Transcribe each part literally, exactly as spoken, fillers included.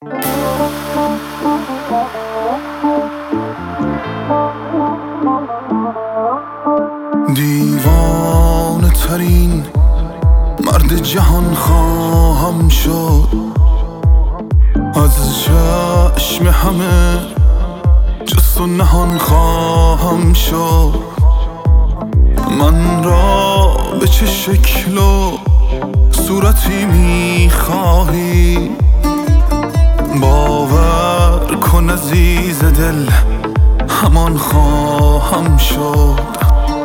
دیوانه ترین مرد جهان خواهم شد، از چشم همه جست و نهان خواهم شد. من را به چه شکل و صورتی میخواهی؟ باور کن عزیز دل، همان خواهم شد.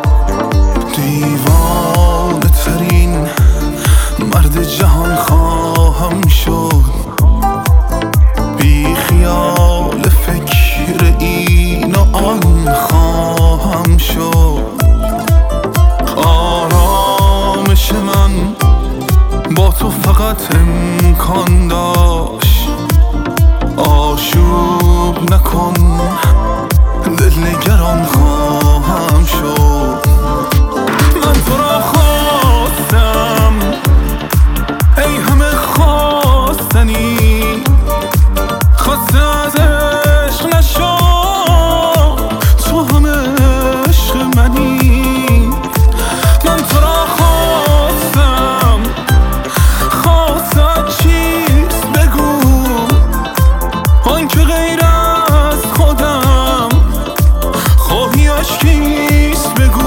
دیوانه ترین مرد جهان خواهم شد، بی خیال فکر این و آن خواهم شد. آرامش من با تو فقط امکان داشت، آشوب نکن دل نگران خواهم شد. من تو را خواستم ای همه خواستنی، خواست از عشق نشد تو همه عشق منی. من تو را خواستم، خواستت چیست بگو، آن که غیر از خودم خواهی عشقیست بگو.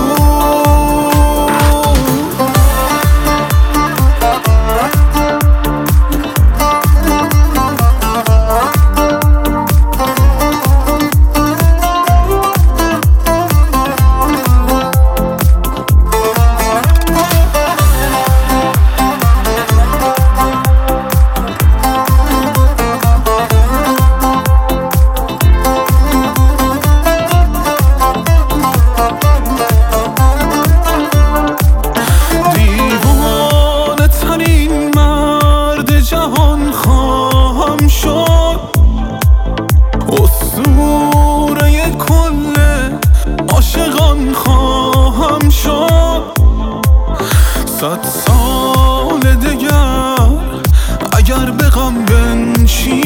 جهان خواهم شد، اسطوره کل عاشقان خواهم شد. صد سال دیگر اگر به غم بنشینی،